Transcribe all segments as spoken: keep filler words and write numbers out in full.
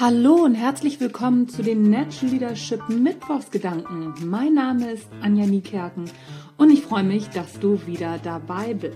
Hallo und herzlich willkommen zu den Natural Leadership Mittwochsgedanken. Mein Name ist Anja Niekerken und ich freue mich, dass du wieder dabei bist.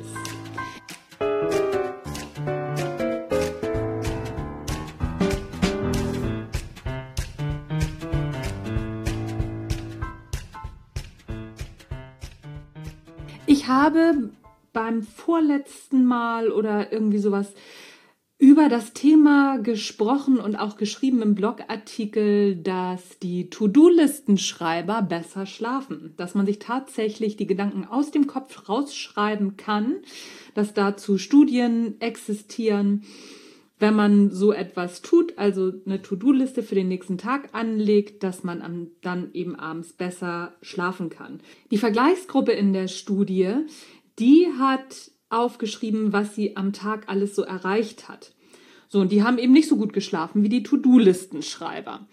Ich habe beim vorletzten Mal oder irgendwie sowas über das Thema gesprochen und auch geschrieben im Blogartikel, dass die To-Do-Listenschreiber besser schlafen, dass man sich tatsächlich die Gedanken aus dem Kopf rausschreiben kann, dass dazu Studien existieren. Wenn man so etwas tut, also eine To-Do-Liste für den nächsten Tag anlegt, dass man am, dann eben abends besser schlafen kann. Die Vergleichsgruppe in der Studie, die hat aufgeschrieben, was sie am Tag alles so erreicht hat. So, und die haben eben nicht so gut geschlafen wie die To-Do-Listenschreiber.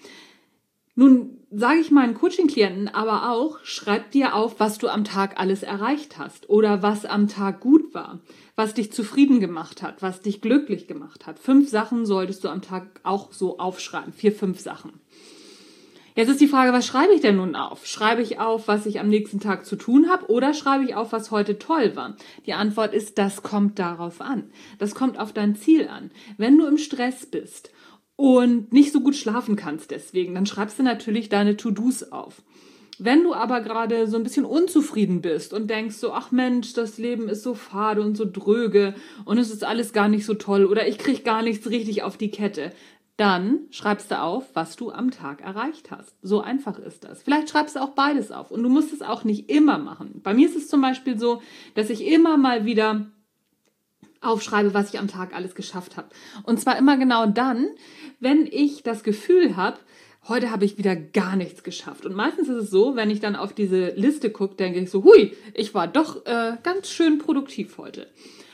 Nun sage ich meinen Coaching-Klienten aber auch, schreib dir auf, was du am Tag alles erreicht hast oder was am Tag gut war, was dich zufrieden gemacht hat, was dich glücklich gemacht hat. Fünf Sachen solltest du am Tag auch so aufschreiben, vier, fünf Sachen. Jetzt ist die Frage, was schreibe ich denn nun auf? Schreibe ich auf, was ich am nächsten Tag zu tun habe, oder schreibe ich auf, was heute toll war? Die Antwort ist, das kommt darauf an. Das kommt auf dein Ziel an. Wenn du im Stress bist und nicht so gut schlafen kannst deswegen, dann schreibst du natürlich deine To-Dos auf. Wenn du aber gerade so ein bisschen unzufrieden bist und denkst so, ach Mensch, das Leben ist so fade und so dröge und es ist alles gar nicht so toll oder ich kriege gar nichts richtig auf die Kette, dann schreibst du auf, was du am Tag erreicht hast. So einfach ist das. Vielleicht schreibst du auch beides auf und du musst es auch nicht immer machen. Bei mir ist es zum Beispiel so, dass ich immer mal wieder aufschreibe, was ich am Tag alles geschafft habe. Und zwar immer genau dann, wenn ich das Gefühl habe, heute habe ich wieder gar nichts geschafft. Und meistens ist es so, wenn ich dann auf diese Liste gucke, denke ich so, hui, ich war doch äh, ganz schön produktiv heute.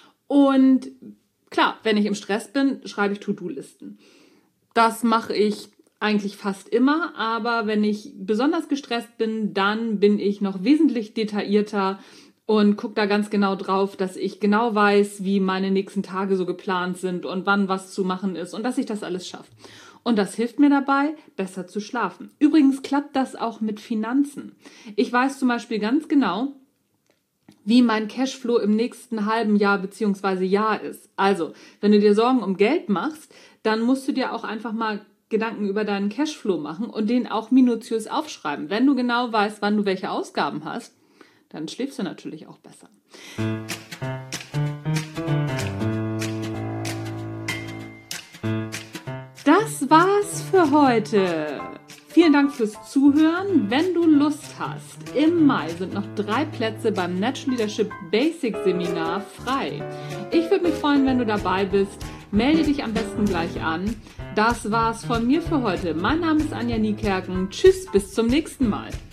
Und klar, wenn ich im Stress bin, schreibe ich To-Do-Listen. Das mache ich eigentlich fast immer, aber wenn ich besonders gestresst bin, dann bin ich noch wesentlich detaillierter und gucke da ganz genau drauf, dass ich genau weiß, wie meine nächsten Tage so geplant sind und wann was zu machen ist und dass ich das alles schaffe. Und das hilft mir dabei, besser zu schlafen. Übrigens klappt das auch mit Finanzen. Ich weiß zum Beispiel ganz genau, wie mein Cashflow im nächsten halben Jahr bzw. Jahr ist. Also, wenn du dir Sorgen um Geld machst, dann musst du dir auch einfach mal Gedanken über deinen Cashflow machen und den auch minutiös aufschreiben. Wenn du genau weißt, wann du welche Ausgaben hast, dann schläfst du natürlich auch besser. Das war's für heute. Vielen Dank fürs Zuhören. Wenn du Lust hast, im Mai sind noch drei Plätze beim Natural Leadership Basic Seminar frei. Ich würde mich freuen, wenn du dabei bist. Melde dich am besten gleich an. Das war's von mir für heute. Mein Name ist Anja Niekerken. Tschüss, bis zum nächsten Mal.